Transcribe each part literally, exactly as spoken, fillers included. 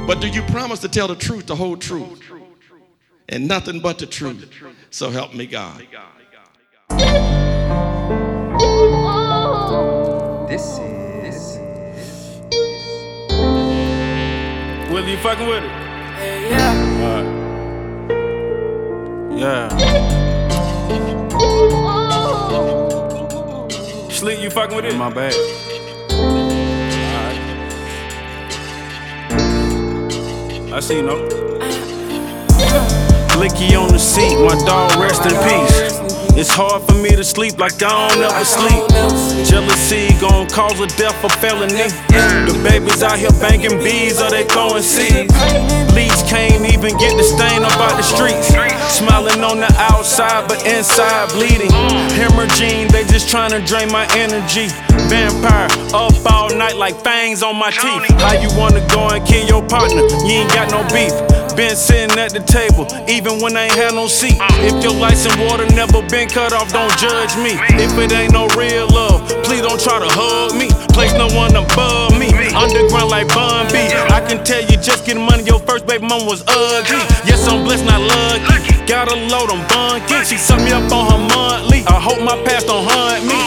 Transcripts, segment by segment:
But do you promise to tell the truth, the whole truth, and nothing but the truth? So help me God. This is Will you fucking with it? yeah. Alright. Yeah. Sleep, you fucking with it? My bad. Alright. I see you, no. Blicky on the seat, my dog rest in peace. It's hard for me to sleep like I don't ever sleep. Jealousy gon' cause a death or felony. The babies out here banging bees or they throwing seeds. Bleach can't even get the stain up out the streets. Smiling on the outside but inside bleeding. Hemorrhaging, they just tryna drain my energy. Vampire, up all night like fangs on my teeth. How you wanna go and kill your partner? You ain't got no beef. Been sitting at the table, even when I ain't had no seat. If your lights and water never been cut off, don't judge me. If it ain't no real love, please don't try to hug me. Place no one above me, underground like Bun B. I can tell you just getting money, your first baby mama was ugly. Yes, I'm blessed, not lucky. Got a load on Bun Geek, she sucked me up on her monthly. I hope my past don't haunt me.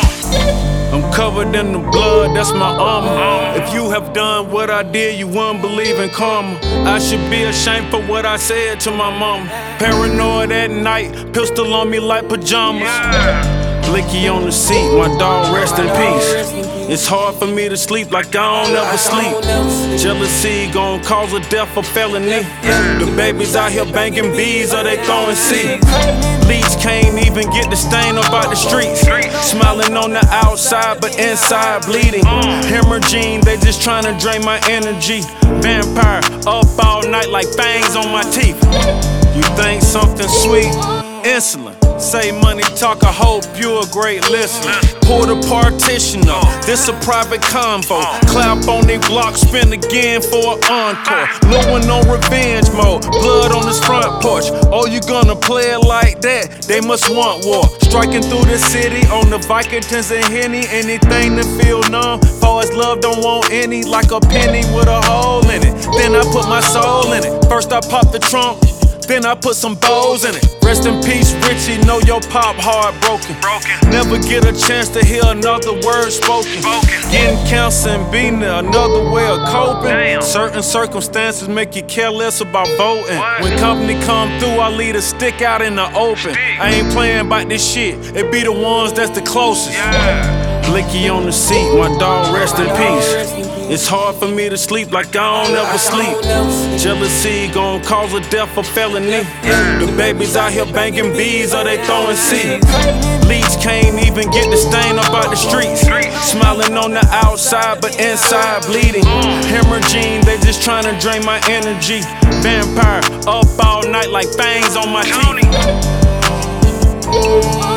I'm covered in the blood, that's my armor. If you have done what I did, you wouldn't believe in karma. I should be ashamed for what I said to my mama. Paranoid at night, pistol on me like pajamas. Blicky on the seat, my dog rest in peace. It's hard for me to sleep like I don't ever sleep. Jealousy gon' cause a death or felony. The babies out here banging bees or they throwing seeds. Bleach can't even get the stain up out the streets. Smiling on the outside but inside bleeding. Hemorrhaging, they just tryna drain my energy. Vampire, up all night like fangs on my teeth. You think something sweet? Insulin. Say money talk, I hope you a great listener. Pull the partition up, this a private convo. Clap on they block, spin again for an encore. No one on revenge mode, blood on this front porch. Oh, you gonna play it like that? They must want war. Striking through the city on the Vicodins and Henny. Anything to feel numb, far as love don't want any. Like a penny with a hole in it. Then I put my soul in it. First I pop the trunk, then I put some bows in it. Rest in peace, Richie, know your pop heartbroken. Never get a chance to hear another word spoken. Getting cancer and being there, another way of coping. Damn. Certain circumstances make you care less about voting. What? When company come through, I leave a stick out in the open. Stick. I ain't playing about this shit, it be the ones that's the closest. Yeah. Blicky on the seat, my dog rest in peace. It's hard for me to sleep like I don't ever sleep. Jealousy gon' cause a death or felony. The babies out here banging bees or they throwing seeds. Bleach can't even get the stain up out the streets. Smiling on the outside but inside bleeding. Hemorrhaging, they just tryna drain my energy. Vampire, up all night like fangs on my teeth.